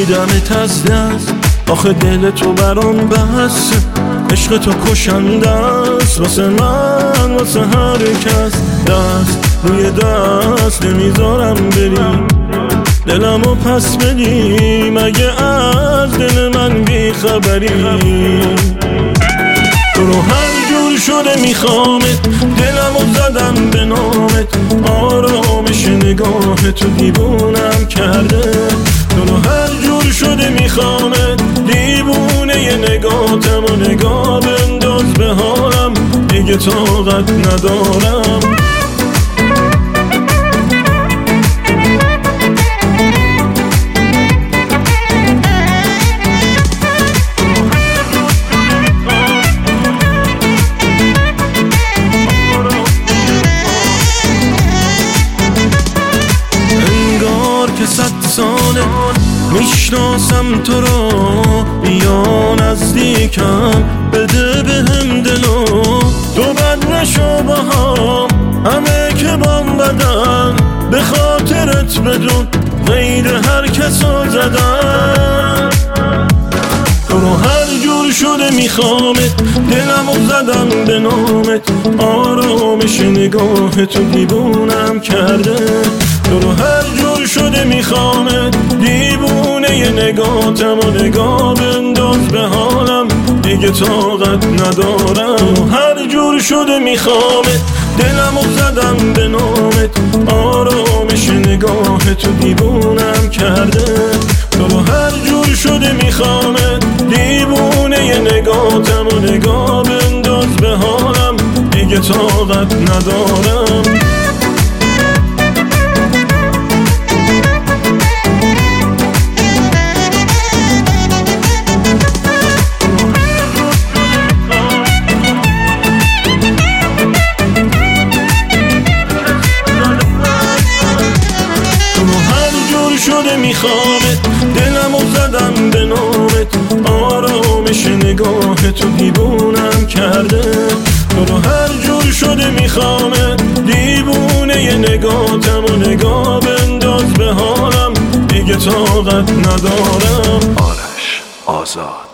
میدمت از دست، آخه دل تو برام بسته، عشق تو کشنده است واسه من واسه هر کس. دست روی دست نمیذارم بری، دلمو پس بدی مگه از دل من بیخبری. تو رو هر جور شده میخوامت، دلمو زدم به نامت، آرامش نگاه تو دیوونم کرده. تو رو هر جور شده میخوامت، دیوونه ی نگاهتم و نگاه بنداز به حالم، دیگه طاقت ندارم. که 100 ساله میشناسم تو رو، بیا نزدیکم بده بهم دلو. تو بد نشو باهام، همه که بام بدن، به خاطرت بدون غیر هر کسو زدن. تو رو هر جور شده میخوامت، دلمو زدم به نامت، آرامش نگاه تو دیوونم کرده. تو رو هر جور شده میخوامت، دیوونه ی نگاهتم و نگاه بنداز به حالم، دیگه طاقت ندارم. هر جور شده میخوامت، دلمو زدم به نامت، آرامش نگاه تو دیوونم کرده. تو رو هر جور شده میخوامت، دیوونه ی نگاهتم و نگاه بنداز به حالم، دیگه طاقت ندارم. شده میخوامت، دلمو زدم به نامت، آرامش نگاه تو دیوونم کرده. تو رو هر جور شده میخوامت، دیوونه ی نگاهتم و نگاه بنداز به حالم، دیگه طاقت ندارم. آرش آزاد.